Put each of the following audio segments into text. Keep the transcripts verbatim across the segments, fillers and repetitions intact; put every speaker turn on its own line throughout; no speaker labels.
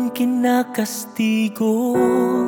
inyong kinakastigo,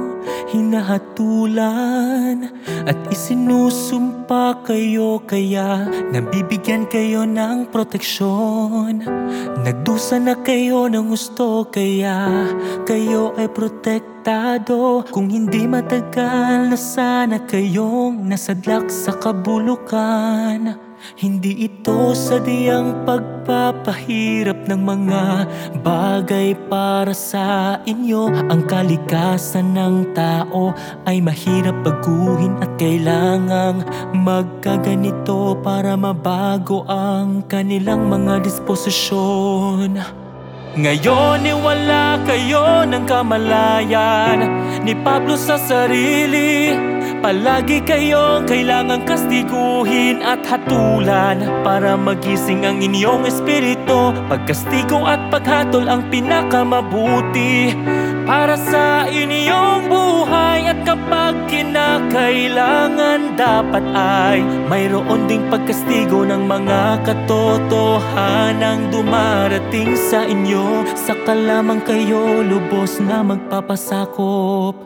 hinahatulan at isinusumpa kayo, kaya nabibigyan kayo ng proteksyon. Nagdusa na kayo ng gusto, kaya kayo ay protektado. Kung hindi matagal na sana kayong nasadlak sa kabulukan. Hindi ito sadyang pagpapahirap ng mga bagay para sa inyo. Ang kalikasan ng tao ay mahirap baguhin at kailangang magkaganito para mabago ang kanilang mga disposisyon. Ngayon ni wala kayo ng kamalayan ni Pablo sa sarili. Palagi kayong kailangang kastiguhin at hatulan para magising ang inyong espiritu. Pagkastigo at paghatol ang pinakamabuti para sa inyong buhay. At kapag kinakailangan, dapat ay mayroon ding pagkastigo ng mga katotohanang dumarating sa inyo. Saka lamang kayo lubos na magpapasakop.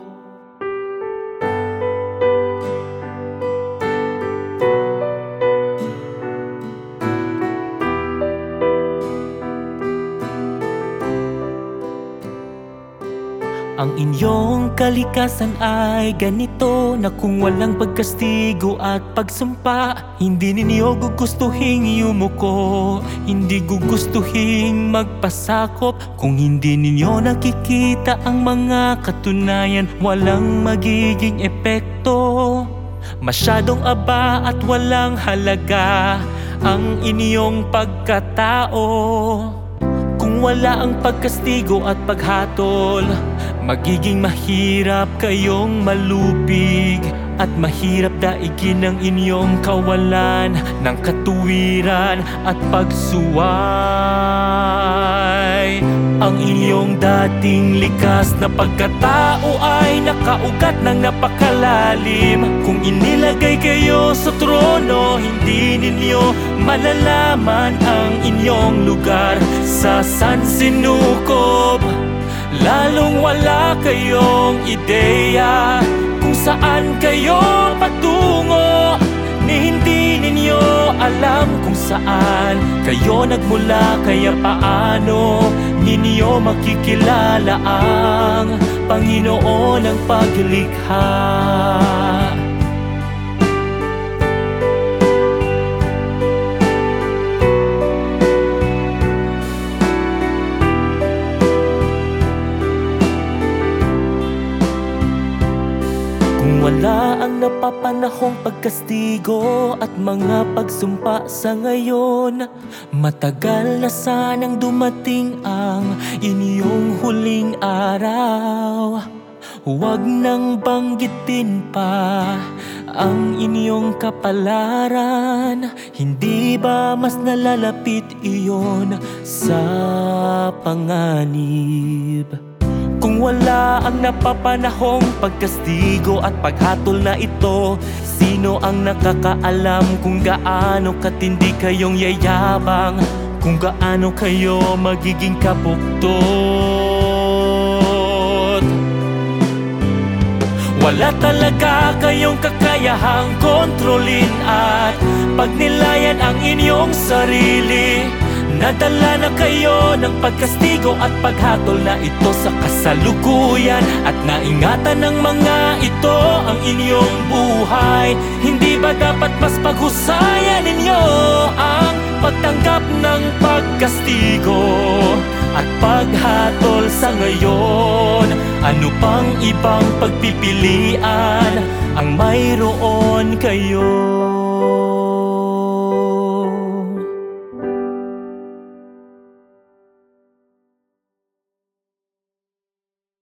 Ang inyong kalikasan ay ganito na kung walang pagkastigo at pagsumpa, hindi ninyo gugustuhing yumuko, hindi gugustuhing magpasakop. Kung hindi ninyo nakikita ang mga katunayan, walang magiging epekto. Masyadong aba at walang halaga ang inyong pagkatao. Kung wala ang pagkastigo at paghatol, magiging mahirap kayong malupig at mahirap daigin ang inyong kawalan ng katuwiran at pagsuway. Ang inyong dating likas na pagkatao ay nakaugat ng napakalalim. Kung inilagay kayo sa trono, hindi ninyo malalaman ang inyong lugar sa sansinukob. Lalong wala kayong ideya kung saan kayo patungo, ni hindi ninyo alam kung saan kayo nagmula. Kaya paano ninyo makikilala ang Panginoon ng paglikha? Wala ang napapanahong pagkastigo at mga pagsumpa sa ngayon. Matagal na sanang dumating ang inyong huling araw. Huwag nang banggitin pa ang inyong kapalaran. Hindi ba mas nalalapit iyon sa panganib? Kung wala ang napapanahong pagkastigo at paghatol na ito, sino ang nakakaalam kung gaano katindi kayong yayabang, kung gaano kayo magiging kapuktot? Wala talaga kayong kakayahang kontrolin at pagnilayan ang inyong sarili. Nadala na kayo ng pagkastigo at paghatol na ito sa kasalukuyan, at naingatan ng mga ito ang inyong buhay. Hindi ba dapat mas paghusayan ninyo ang pagtanggap ng pagkastigo at paghatol sa ngayon? Ano pang ibang pagpipilian ang mayroon kayo?